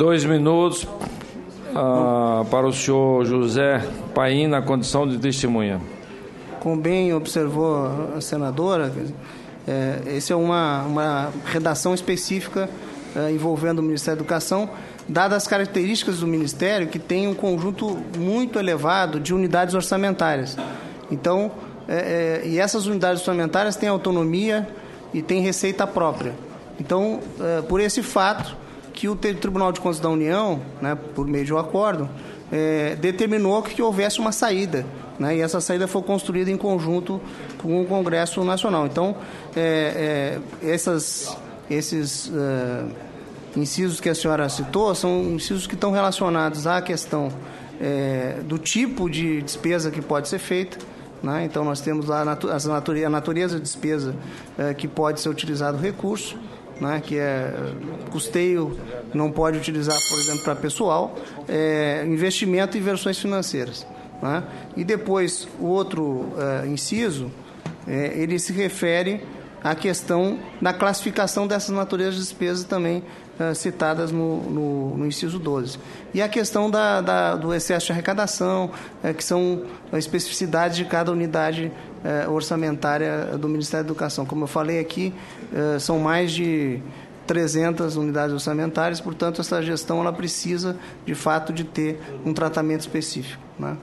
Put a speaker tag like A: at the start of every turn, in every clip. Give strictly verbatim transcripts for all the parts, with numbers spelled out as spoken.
A: Dois minutos uh, para o senhor José Paim, na condição de testemunha.
B: Como bem observou a senadora, é, essa é uma, uma redação específica é, envolvendo o Ministério da Educação, dadas as características do Ministério, que tem um conjunto muito elevado de unidades orçamentárias. Então, é, é, e essas unidades orçamentárias têm autonomia e têm receita própria. Então, é, por esse fato, que o Tribunal de Contas da União, né, por meio de um acordo, é, determinou que houvesse uma saída, né, e essa saída foi construída em conjunto com o Congresso Nacional. Então, é, é, essas, esses uh, incisos que a senhora citou são incisos que estão relacionados à questão é, do tipo de despesa que pode ser feita, né? Então, nós temos lá a, natu- a natureza, a natureza de despesa é, que pode ser utilizado o recurso, né, que é custeio, não pode utilizar, por exemplo, para pessoal, é, investimento e versões financeiras. Né? E depois, o outro é, inciso, é, ele se refere à questão da classificação dessas naturezas de despesas também é, citadas no, no, no inciso doze. E a questão da, da, do excesso de arrecadação, é, que são especificidades de cada unidade é, orçamentária do Ministério da Educação. Como eu falei aqui, é, são mais de trezentas unidades orçamentárias, portanto, essa gestão ela precisa, de fato, de ter um tratamento específico. Né?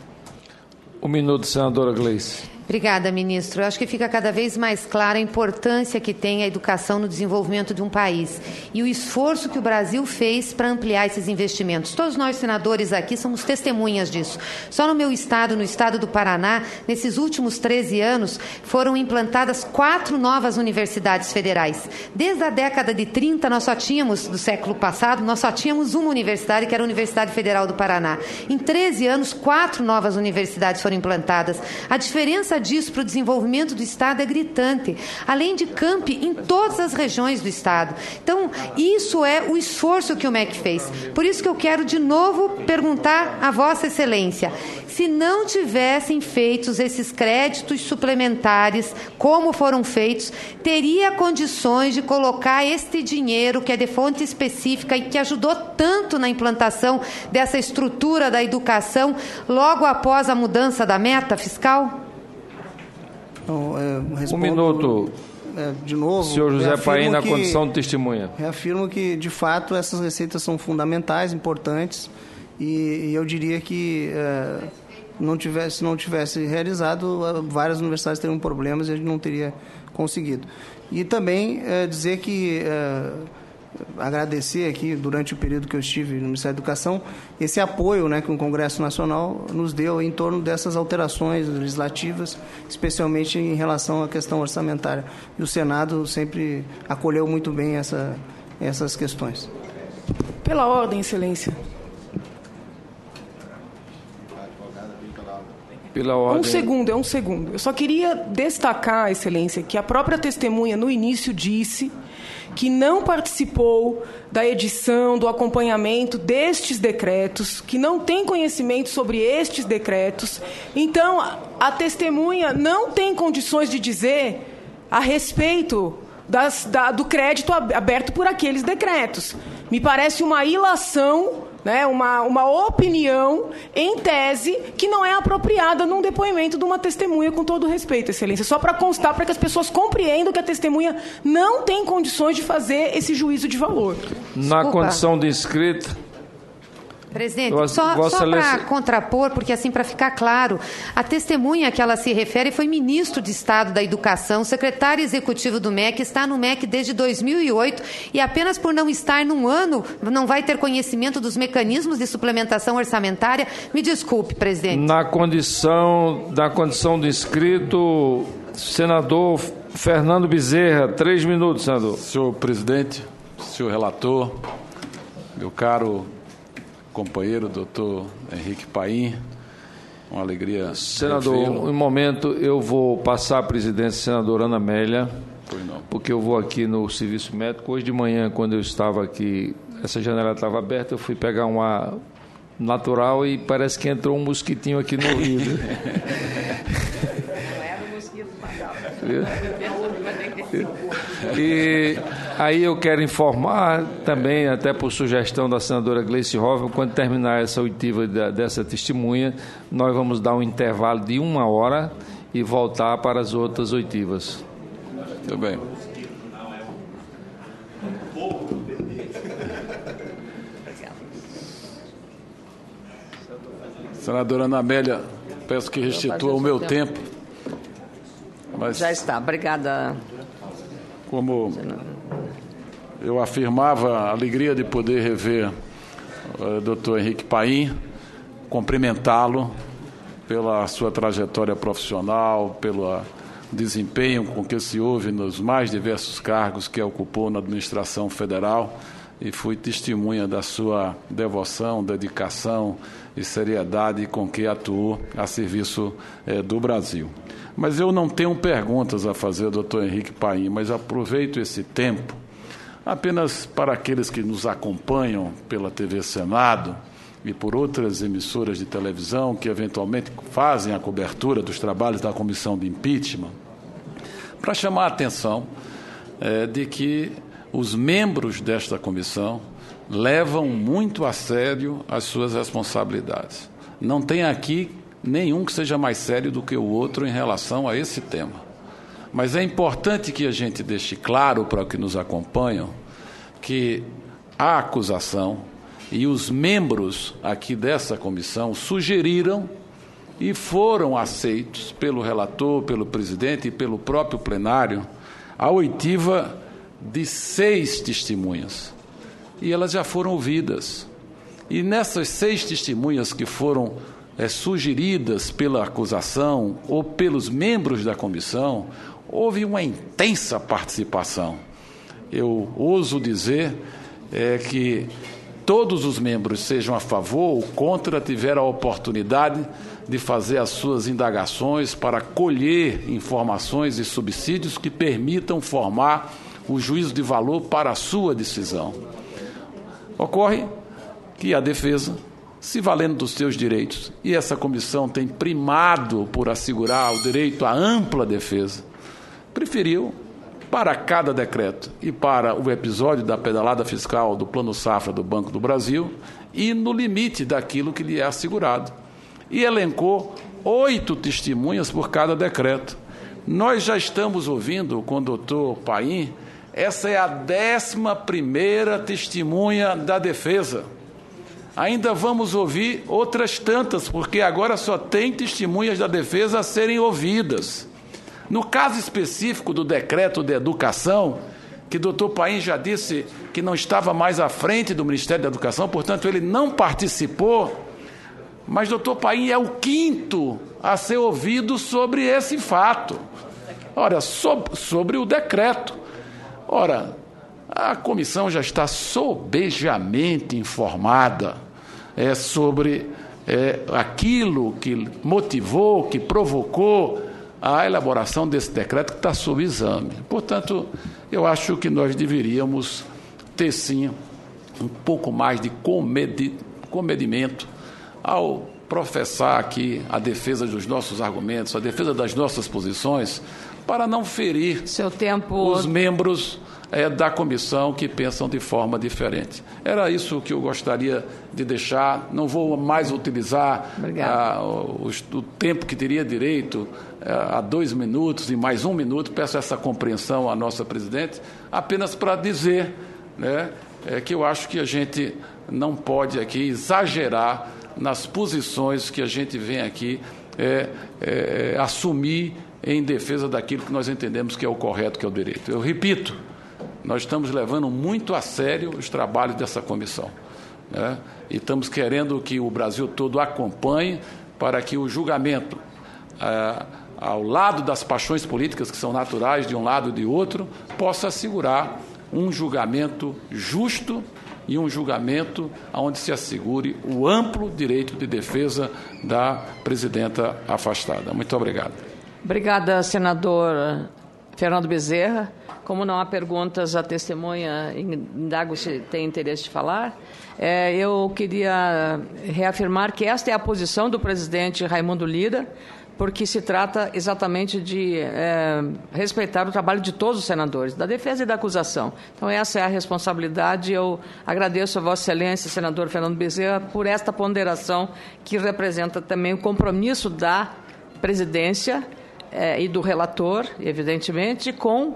A: Um minuto, senadora Gleice.
C: Obrigada, ministro. Eu acho que fica cada vez mais clara a importância que tem a educação no desenvolvimento de um país e o esforço que o Brasil fez para ampliar esses investimentos. Todos nós, senadores aqui, somos testemunhas disso. Só no meu estado, no estado do Paraná, nesses últimos treze anos, foram implantadas quatro novas universidades federais. Desde a década de trinta, nós só tínhamos, do século passado, nós só tínhamos uma universidade, que era a Universidade Federal do Paraná. Em treze anos, quatro novas universidades foram implantadas. A diferença disso para o desenvolvimento do Estado é gritante, além de campi em todas as regiões do Estado. Então, isso é o esforço que o M E C fez. Por isso que eu quero de novo perguntar a Vossa Excelência, se não tivessem feitos esses créditos suplementares, como foram feitos, teria condições de colocar este dinheiro, que é de fonte específica e que ajudou tanto na implantação dessa estrutura da educação, logo após a mudança da meta fiscal?
B: Então, é, respondo,
A: um minuto.
B: É, de novo.
A: Senhor José Paim, na
B: que,
A: condição de testemunha.
B: Reafirmo que, de fato, essas receitas são fundamentais, importantes, e, e eu diria que é, não tivesse, se não tivesse realizado, várias universidades teriam problemas e a gente não teria conseguido. E também é, dizer que... É, agradecer aqui, durante o período que eu estive no Ministério da Educação, esse apoio, né, que o Congresso Nacional nos deu em torno dessas alterações legislativas, especialmente em relação à questão orçamentária. E o Senado sempre acolheu muito bem essa, essas questões.
D: Pela ordem, Excelência.
A: Pela ordem.
D: Um segundo, é um segundo. Eu só queria destacar, Excelência, que a própria testemunha, no início, disse que não participou da edição, do acompanhamento destes decretos, que não tem conhecimento sobre estes decretos. Então, a testemunha não tem condições de dizer a respeito das, da, do crédito aberto por aqueles decretos. Me parece uma ilação, né, uma, uma opinião em tese que não é apropriada num depoimento de uma testemunha, com todo respeito, Excelência. Só para constar, para que as pessoas compreendam que a testemunha não tem condições de fazer esse juízo de valor.
A: Na Desculpa. Condição de inscrita...
C: Presidente, só, só para contrapor, porque assim, para ficar claro, a testemunha que ela se refere foi ministro de Estado da Educação, secretário executivo do M E C, está no M E C desde dois mil e oito e apenas por não estar num ano não vai ter conhecimento dos mecanismos de suplementação orçamentária. Me desculpe, presidente.
A: Na condição, na condição de inscrito, senador Fernando Bezerra, três minutos, senador.
E: Senhor presidente, senhor relator, meu caro companheiro, doutor Henrique Paim, uma alegria.
A: Senador, um momento, eu vou passar a presidência à senadora Ana Amélia, porque eu vou aqui no serviço médico. Hoje de manhã, quando eu estava aqui, essa janela estava aberta, eu fui pegar um ar natural e parece que entrou um mosquitinho aqui no ouvido. Não era um mosquito, e Aí eu quero informar também, até por sugestão da senadora Gleice Hoffmann, quando terminar essa oitiva da, dessa testemunha, nós vamos dar um intervalo de uma hora e voltar para as outras oitivas.
E: Muito bem. Senadora Ana Amélia, peço que restitua o meu tempo. Mas,
F: já está, obrigada.
E: Como eu afirmava, a alegria de poder rever o doutor Henrique Paim, cumprimentá-lo pela sua trajetória profissional, pelo desempenho com que se houve nos mais diversos cargos que ocupou na administração federal, e fui testemunha da sua devoção, dedicação e seriedade com que atuou a serviço eh, do Brasil. Mas eu não tenho perguntas a fazer ao doutor Henrique Paim, mas aproveito esse tempo apenas para aqueles que nos acompanham pela T V Senado e por outras emissoras de televisão que eventualmente fazem a cobertura dos trabalhos da comissão de impeachment, para chamar a atenção eh, de que os membros desta comissão levam muito a sério as suas responsabilidades. Não tem aqui nenhum que seja mais sério do que o outro em relação a esse tema. Mas é importante que a gente deixe claro para os que nos acompanham que a acusação e os membros aqui dessa comissão sugeriram e foram aceitos pelo relator, pelo presidente e pelo próprio plenário a oitiva de seis testemunhas. E elas já foram ouvidas. E nessas seis testemunhas que foram é, sugeridas pela acusação ou pelos membros da comissão, houve uma intensa participação. Eu ouso dizer é, que todos os membros, sejam a favor ou contra, tiveram a oportunidade de fazer as suas indagações para colher informações e subsídios que permitam formar o juízo de valor para a sua decisão. Ocorre que a defesa, se valendo dos seus direitos, e essa comissão tem primado por assegurar o direito à ampla defesa, preferiu, para cada decreto e para o episódio da pedalada fiscal do Plano Safra do Banco do Brasil, ir no limite daquilo que lhe é assegurado. E elencou oito testemunhas por cada decreto. Nós já estamos ouvindo com o doutor Paim, essa é a décima primeira testemunha da defesa. Ainda vamos ouvir outras tantas, porque agora só tem testemunhas da defesa a serem ouvidas. No caso específico do decreto de educação, que o doutor Paim já disse que não estava mais à frente do Ministério da Educação, portanto ele não participou, mas doutor Paim é o quinto a ser ouvido sobre esse fato. Ora, sobre, sobre o decreto. Ora, a comissão já está sobejamente informada é, sobre é, aquilo que motivou, que provocou a elaboração desse decreto que está sob exame. Portanto, eu acho que nós deveríamos ter, sim, um pouco mais de comedi- comedimento ao professar aqui a defesa dos nossos argumentos, a defesa das nossas posições, para não ferir
F: Seu tempo...
E: os membros é, da comissão que pensam de forma diferente. Era isso que eu gostaria de deixar. Não vou mais utilizar ah, o, o tempo que teria direito ah, a dois minutos e mais um minuto. Peço essa compreensão à nossa presidente, apenas para dizer, né, é, que eu acho que a gente não pode aqui exagerar nas posições que a gente vem aqui é, é, assumir em defesa daquilo que nós entendemos que é o correto, que é o direito. Eu repito, nós estamos levando muito a sério os trabalhos dessa comissão, né? E estamos querendo que o Brasil todo acompanhe para que o julgamento, ah, ao lado das paixões políticas que são naturais de um lado e de outro, possa assegurar um julgamento justo e um julgamento onde se assegure o amplo direito de defesa da presidenta afastada. Muito obrigado.
F: Obrigada, senador Fernando Bezerra. Como não há perguntas, a testemunha indago se tem interesse de falar. É, eu queria reafirmar que esta é a posição do presidente Raimundo Lira porque se trata exatamente de é, respeitar o trabalho de todos os senadores, da defesa e da acusação. Então, essa é a responsabilidade. Eu agradeço a Vossa Excelência, senador Fernando Bezerra, por esta ponderação que representa também o compromisso da presidência é, e do relator, evidentemente, com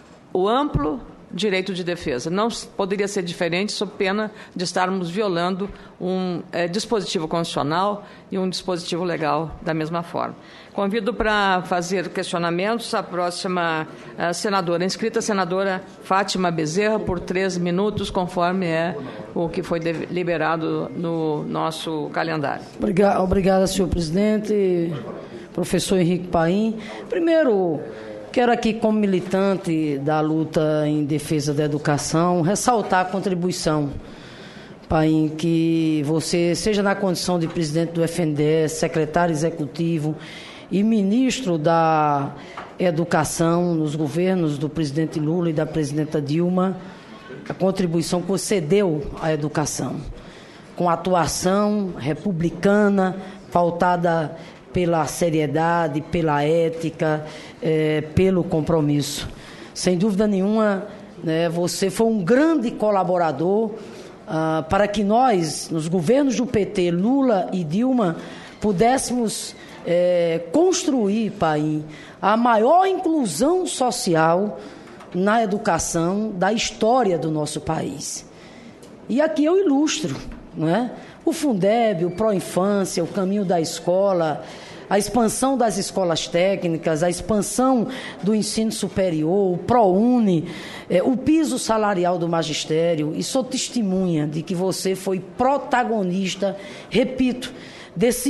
F: o amplo direito de defesa. Não poderia ser diferente, sob pena de estarmos violando um é, dispositivo constitucional e um dispositivo legal da mesma forma. Convido para fazer questionamentos a próxima a senadora, a inscrita senadora Fátima Bezerra, por três minutos, conforme é o que foi liberado no nosso calendário.
G: Obrigada, obrigada, senhor presidente. Professor Henrique Paim. Primeiro, quero aqui, como militante da luta em defesa da educação, ressaltar a contribuição, Paim, que você, seja na condição de presidente do F N D E S, secretário executivo e ministro da Educação nos governos do presidente Lula e da presidenta Dilma, a contribuição que você deu à educação, com atuação republicana, pautada pela seriedade, pela ética, é, pelo compromisso. Sem dúvida nenhuma, né, você foi um grande colaborador ah, para que nós, nos governos do P T, Lula e Dilma, pudéssemos é, construir, Paim, a maior inclusão social na educação da história do nosso país. E aqui eu ilustro, né? O Fundeb, o Pró-Infância, o Caminho da Escola, a expansão das escolas técnicas, a expansão do ensino superior, o ProUni, eh, o piso salarial do magistério, e sou testemunha de que você foi protagonista, repito, desse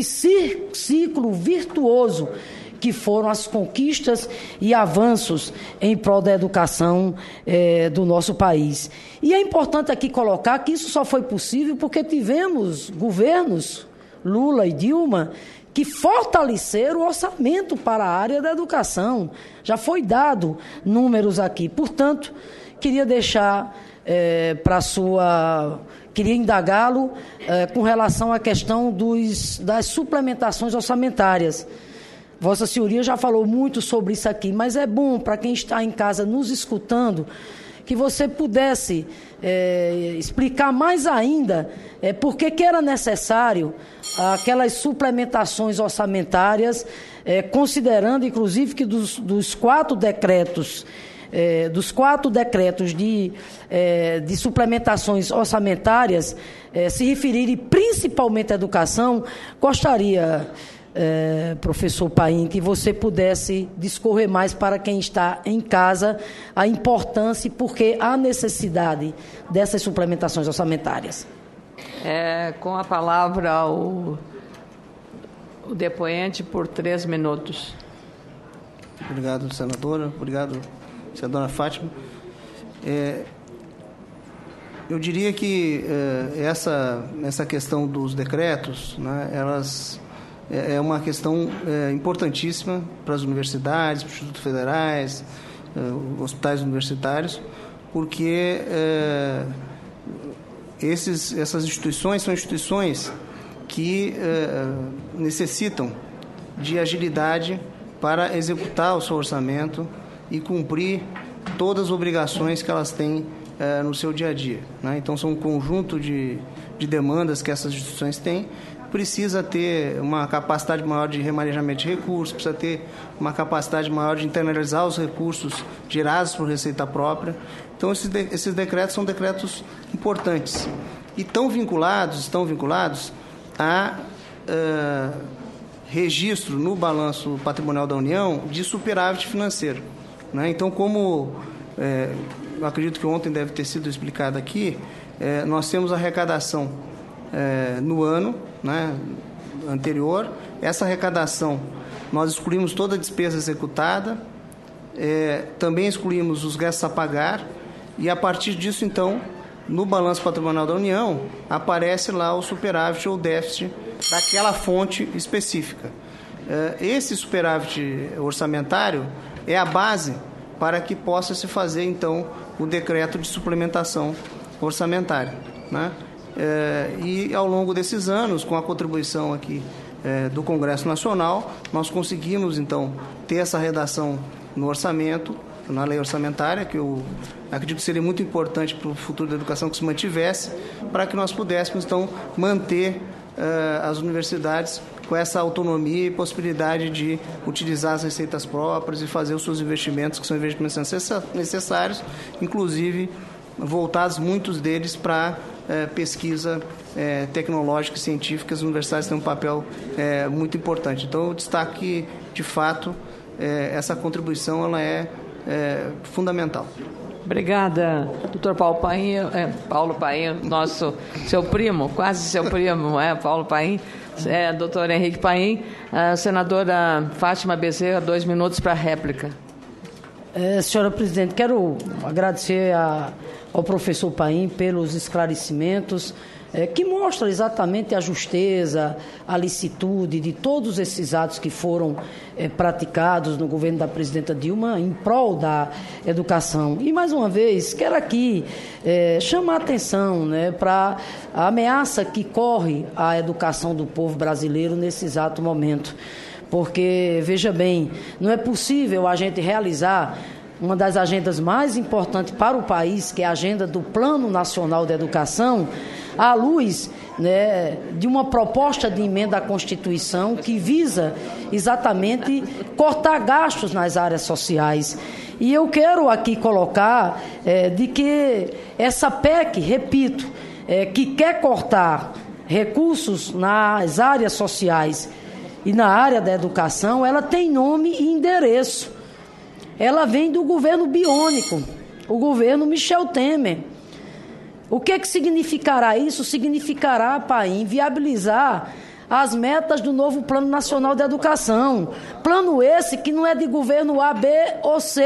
G: ciclo virtuoso que foram as conquistas e avanços em prol da educação eh, do nosso país. E é importante aqui colocar que isso só foi possível porque tivemos governos, Lula e Dilma, que fortaleceram o orçamento para a área da educação. Já foi dado números aqui. Portanto, queria deixar eh, para a sua... Queria indagá-lo eh, com relação à questão dos, das suplementações orçamentárias. Vossa Senhoria já falou muito sobre isso aqui, mas é bom para quem está em casa nos escutando que você pudesse é, explicar mais ainda é, por que era necessário aquelas suplementações orçamentárias, é, considerando, inclusive, que dos, dos quatro decretos, é, dos quatro decretos de, é, de suplementações orçamentárias, é, se referirem principalmente à educação, gostaria... É, professor Paim, que você pudesse discorrer mais para quem está em casa a importância e porque a necessidade dessas suplementações orçamentárias.
F: É, com a palavra o, o depoente por três minutos.
B: Obrigado, senadora. Obrigado, senadora Fátima. É, eu diria que é, essa, essa questão dos decretos, né, elas... é uma questão é, importantíssima para as universidades, para os institutos federais, é, hospitais universitários, porque é, esses, essas instituições são instituições que é, necessitam de agilidade para executar o seu orçamento e cumprir todas as obrigações que elas têm é, no seu dia a dia, né? Então, são um conjunto de, de demandas que essas instituições têm. Precisa ter uma capacidade maior de remanejamento de recursos, precisa ter uma capacidade maior de internalizar os recursos gerados por receita própria. Então, esses, de, esses decretos são decretos importantes e estão vinculados, estão vinculados a uh, registro no balanço patrimonial da União de superávit financeiro, né? Então, como é, eu acredito que ontem deve ter sido explicado aqui, é, nós temos arrecadação é, no ano, né, anterior. Essa arrecadação, nós excluímos toda a despesa executada, é, também excluímos os gastos a pagar, e a partir disso, então, no balanço patrimonial da União, aparece lá o superávit ou déficit daquela fonte específica. É, esse superávit orçamentário é a base para que possa se fazer, então, o decreto de suplementação orçamentária, né? É, e ao longo desses anos, com a contribuição aqui é, do Congresso Nacional, nós conseguimos, então, ter essa redação no orçamento, na lei orçamentária, que eu acredito que seria muito importante para o futuro da educação que se mantivesse, para que nós pudéssemos, então, manter uh, as universidades com essa autonomia e possibilidade de utilizar as receitas próprias e fazer os seus investimentos, que são investimentos necessários, inclusive voltados, muitos deles, para uh, pesquisa uh, tecnológica e científica. As universidades têm um papel uh, muito importante. Então, eu destaco que, de fato, uh, essa contribuição ela é É fundamental.
F: Obrigada, doutor Paulo Paim, é, Paulo Paim, nosso, seu primo, quase seu primo, é, Paulo Paim, é, doutor Henrique Paim, a senadora Fátima Bezerra, dois minutos para a réplica.
G: É, senhora presidente, quero agradecer a, ao professor Paim pelos esclarecimentos, é, que mostra exatamente a justeza, a licitude de todos esses atos que foram é, praticados no governo da presidenta Dilma em prol da educação. E, mais uma vez, quero aqui é, chamar a atenção, né, para a ameaça que corre à educação do povo brasileiro nesse exato momento. Porque, veja bem, não é possível a gente realizar uma das agendas mais importantes para o país, que é a agenda do Plano Nacional de Educação, à luz, né, de uma proposta de emenda à Constituição que visa exatamente cortar gastos nas áreas sociais. E eu quero aqui colocar é, de que essa P E C, repito, é, que quer cortar recursos nas áreas sociais e na área da educação, ela tem nome e endereço. Ela vem do governo biônico, o governo Michel Temer. O que, que significará isso? Significará, Paim, viabilizar as metas do novo Plano Nacional de Educação. Plano esse que não é de governo A, B ou C,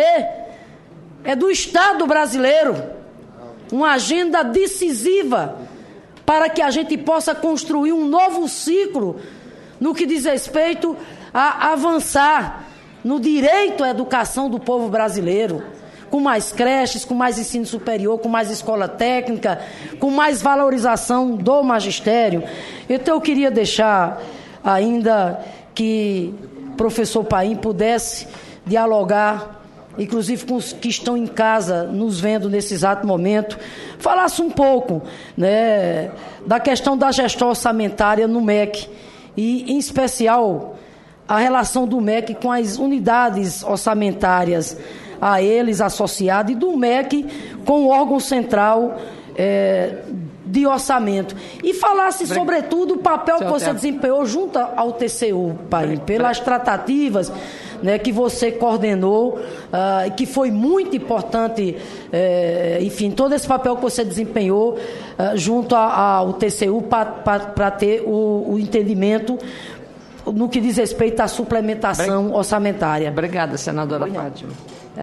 G: é do Estado brasileiro. Uma agenda decisiva para que a gente possa construir um novo ciclo no que diz respeito a avançar no direito à educação do povo brasileiro, com mais creches, com mais ensino superior, com mais escola técnica, com mais valorização do magistério. Então, eu queria deixar ainda que o professor Paim pudesse dialogar, inclusive com os que estão em casa nos vendo nesse exato momento, falasse um pouco, né, da questão da gestão orçamentária no M E C e, em especial, a relação do M E C com as unidades orçamentárias a eles associadas e do M E C com o órgão central é, de orçamento. E falasse, sobretudo, o papel que você desempenhou junto ao T C U, Paim, pelas tratativas, né, que você coordenou, uh, que foi muito importante, é, enfim, todo esse papel que você desempenhou uh, junto a, ao T C U para ter o, o entendimento no que diz respeito à suplementação orçamentária.
F: Obrigada, senadora Fátima.